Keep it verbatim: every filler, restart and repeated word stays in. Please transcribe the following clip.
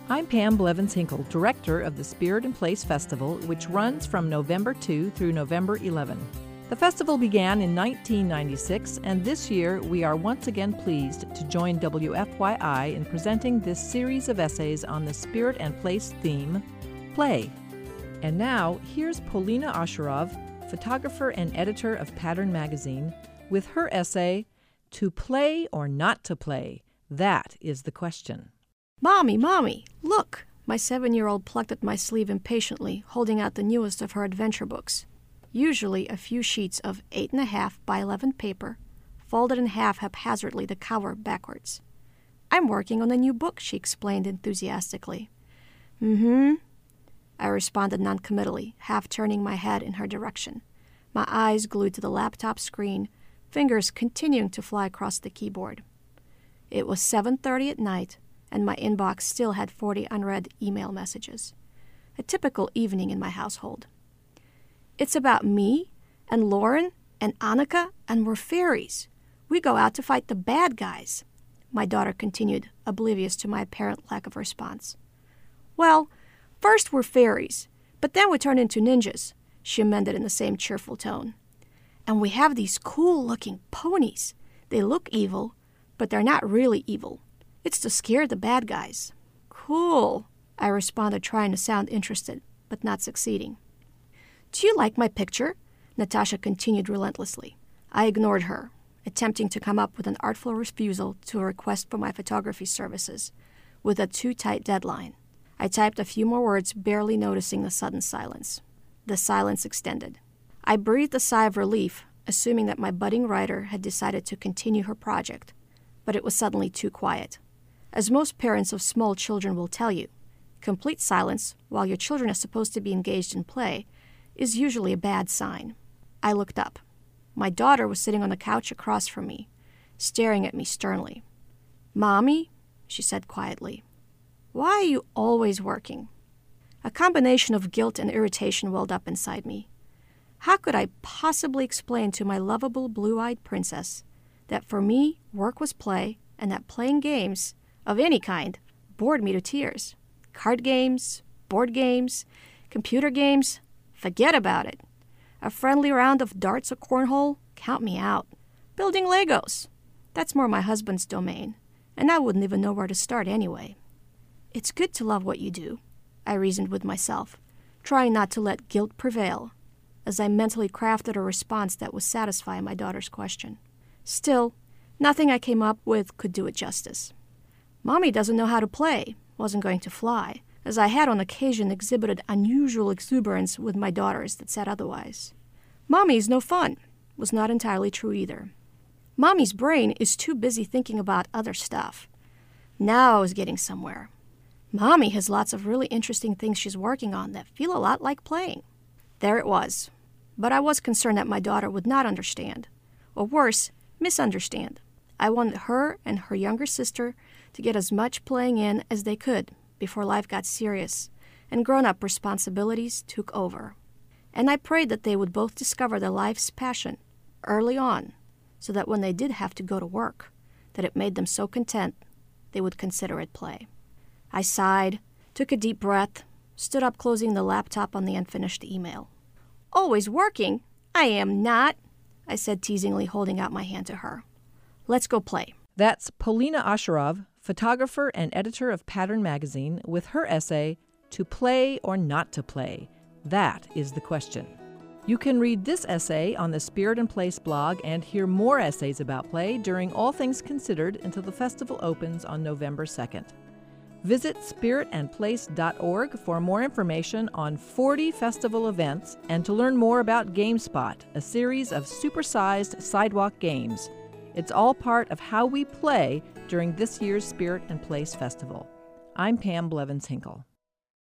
I'm Pam Blevins-Hinkle, Director of the Spirit and Place Festival, which runs from November second through November eleventh. The festival began in nineteen ninety-six, and this year we are once again pleased to join W F Y I in presenting this series of essays on the Spirit and Place theme, Play. And now, here's Polina Asharov, photographer and editor of Pattern Magazine, with her essay, To Play or Not to Play? That is the question. Mommy, Mommy, look! My seven-year-old plucked at my sleeve impatiently, holding out the newest of her adventure books. Usually a few sheets of eight and a half by eleven paper, folded in half haphazardly, the cover backwards. I'm working on a new book, she explained enthusiastically. Mm-hmm, I responded noncommittally, half turning my head in her direction, my eyes glued to the laptop screen, fingers continuing to fly across the keyboard. It was seven thirty at night, and my inbox still had forty unread email messages. A typical evening in my household. It's about me and Lauren and Annika, and we're fairies. We go out to fight the bad guys, my daughter continued, oblivious to my apparent lack of response. Well, first we're fairies, but then we turn into ninjas, she amended in the same cheerful tone. And we have these cool-looking ponies. They look evil, but they're not really evil. It's to scare the bad guys. Cool, I responded, trying to sound interested, but not succeeding. Do you like my picture? Natasha continued relentlessly. I ignored her, attempting to come up with an artful refusal to a request for my photography services, with a too-tight deadline. I typed a few more words, barely noticing the sudden silence. The silence extended. I breathed a sigh of relief, assuming that my budding writer had decided to continue her project, but it was suddenly too quiet. As most parents of small children will tell you, complete silence while your children are supposed to be engaged in play is usually a bad sign. I looked up. My daughter was sitting on the couch across from me, staring at me sternly. Mommy, she said quietly, why are you always working? A combination of guilt and irritation welled up inside me. How could I possibly explain to my lovable blue-eyed princess that for me, work was play, and that playing games of any kind bored me to tears? Card games, board games, computer games, forget about it. A friendly round of darts or cornhole, count me out. Building Legos, that's more my husband's domain, and I wouldn't even know where to start anyway. It's good to love what you do, I reasoned with myself, trying not to let guilt prevail, as I mentally crafted a response that would satisfy my daughter's question. Still, nothing I came up with could do it justice. Mommy doesn't know how to play wasn't going to fly, as I had on occasion exhibited unusual exuberance with my daughters that said otherwise. Mommy's no fun was not entirely true either. Mommy's brain is too busy thinking about other stuff. Now I was getting somewhere. Mommy has lots of really interesting things she's working on that feel a lot like playing. There it was. But I was concerned that my daughter would not understand, or worse, misunderstand. I wanted her and her younger sister to get as much playing in as they could before life got serious and grown-up responsibilities took over. And I prayed that they would both discover their life's passion early on, so that when they did have to go to work, that it made them so content they would consider it play. I sighed, took a deep breath, stood up closing the laptop on the unfinished email. Always working? I am not, I said teasingly, holding out my hand to her. Let's go play. That's Polina Asharov, photographer and editor of Pattern Magazine, with her essay, To Play or Not to Play? That is the question. You can read this essay on the Spirit and Place blog and hear more essays about play during All Things Considered until the festival opens on November second. Visit spirit and place dot org for more information on forty festival events and to learn more about GameSpot, a series of supersized sidewalk games. It's all part of how we play during this year's Spirit and Place Festival. I'm Pam Blevins-Hinkle.